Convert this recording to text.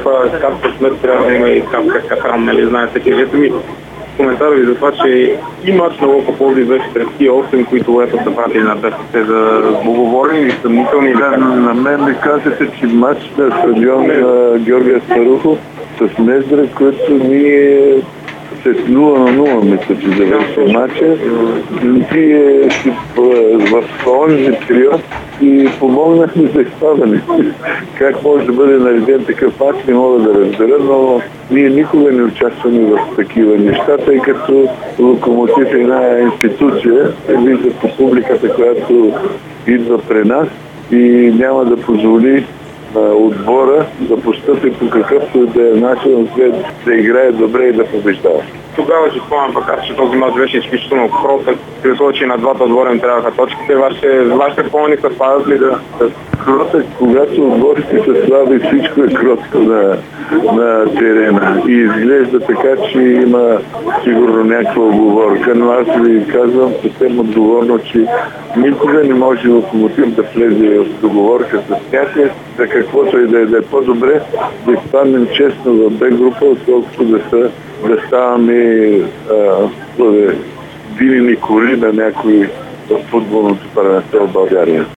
капка смет трябва да има и капка кафан, нали, знаете. Кажете ми коментар ви за това, че и мач на Локо Пловдив беше сред тия 8, които ето са пратили на БФЦ за договорни или съмнителни. Да, на мен ми казвате, че мач на стадион Георгия Старухов с Мездра, който ние с 0-0, мисля, че завърши матча. Ние в онзи период и помогнахме за изпадане. Как може да бъде нареден такъв матч, не мога да разбера, но ние никога не участваме в такива неща, тъй като Локомотив е една институция, вижда по публиката, която идва при нас и няма да позволи отбора да постъпи по какъвто да е начин, да играе добре и да побеждава. Тогава ще спомням пък, че този мач беше изключително кротък, при случай на двата отбора им трябваха точките. Вашите спомени съвпадат ли да... Кротък, когато отборите са слаби, всичко е кротко на терена. И изглежда така, че има сигурно някаква оговорка, но аз ви казвам съвсем отговорно, че никога не може Локомотив да влезе в договорка с тях, за каквото и да е по-добре да изпаднем честно в Б група, отколкото да ставаме динени кори на някои в футболното първенство в България.